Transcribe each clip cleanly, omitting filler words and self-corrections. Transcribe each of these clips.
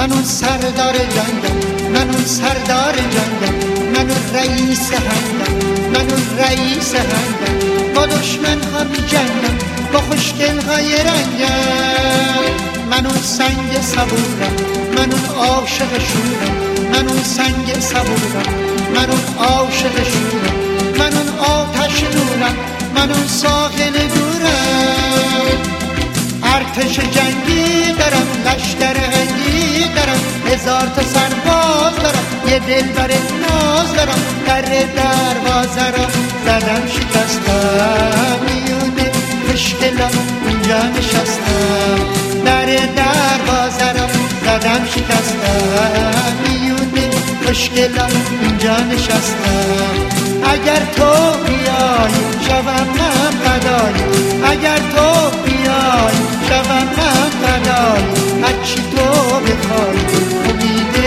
من اون سردار جنگم، من اون سردار جنگم، من اون رئیس هنگم، من اون رئیس هنگم. با دشمن ها می جنگم، با خوشگل های رنگم. من اون سنگ صبورم، من اون عاشق شورم، من اون سنگ صبورم، من اون عاشق شورم، من اون آتش نورم، من اون ساحل دورم. ارتش جنگی دارم، لشکر هنگی دارم، 1000 تا سرباز دارم، یه دلبر ناز دارم. در دروازه را زدم شکستم، میونه مشکلم اینجا نشستم. در دروازه را زدم شکستم، میونه مشکلم اینجا نشستم. اگر تو بیای شوم من فدایی، اگر تو بیای شوم من فدایی. هرچی تو بخوای امید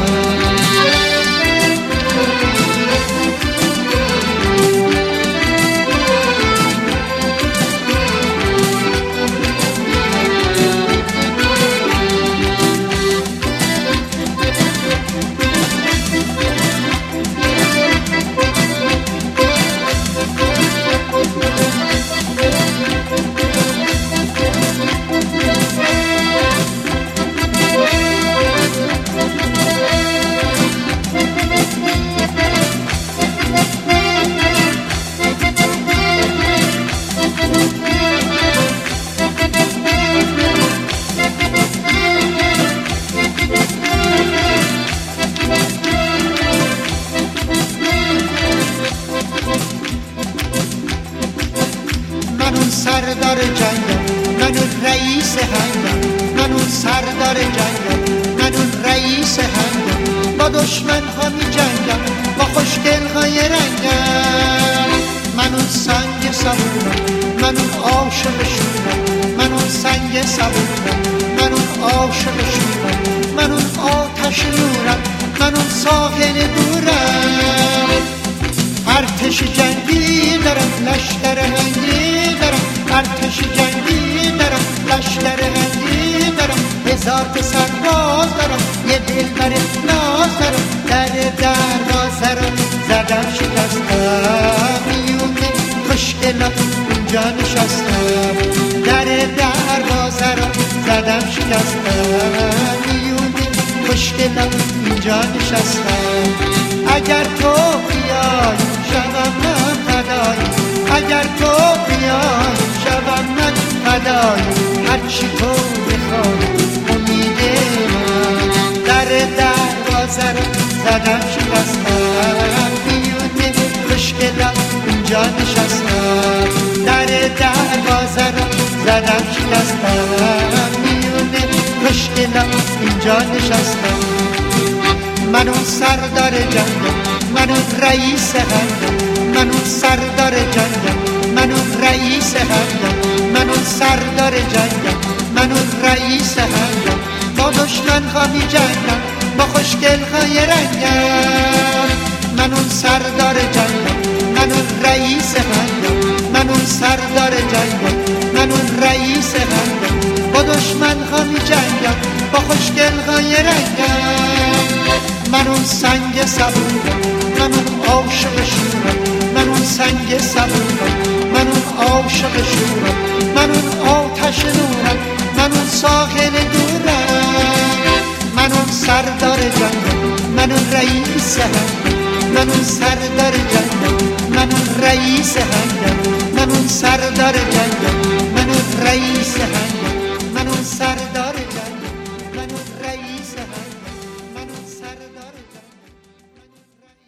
سردار جنگم، من اون رئیس هنگم، من اون سردار جنگم، من اون رئیس هنگم. با دشمن ها می جنگم، با خوشگل های رنگم. من اون سنگ صبورم، من اون عاشق شورم، من اون سنگ صبورم، من اون عاشق شورم، من اون آتش نورم، من اون ساحل دورم. ارتش جنگی دارم، لشکر هنگی دارم، ارتش جنگی دارم، لشکر هنگی دارم. 1000 تا سرباز دارم، یه دلبر ناز دارم. در دروازه را زدم شکستم، میونه خوشگلم اونجا نشستم. در دروازه را زدم شکستم، میونه خوشگلم اینجا نشستم. اگر تو بیای شوم من فدایی، اگر تو بیای شوم من فدایی. هرچی تو بخوای امید من. در دروازه را زدم شکستم، میونه خوشگلم اینجا نشستم. در دروازه را زدم شکستم، میونه خوشگلم اینجا نشستم. من اون سردار جنگم، من اون رئیس هنگم، من اون سردار جنگم، من اون رئیس هنگم، من اون سردار جنگم، من اون رئیس هنگم. با دشمن ها می جنگم، با خوشگل های رنگم. من اون سردار جنگم، من اون رئیس هنگم، من اون سردار جنگم، من اون رئیس هنگم. با دشمن ها می جنگم، با خوشگل های رنگم. من اون سنگ صبورم، من اون عاشق شورم، من اون سنگ صبورم، من اون عاشق شورم، من اون آتش نورم، من اون ساحل دورم. من اون سردار جنگم، من اون رئیس هنگم، من اون سردار جنگم، من اون رئیس هنگم، من اون سردار جنگم.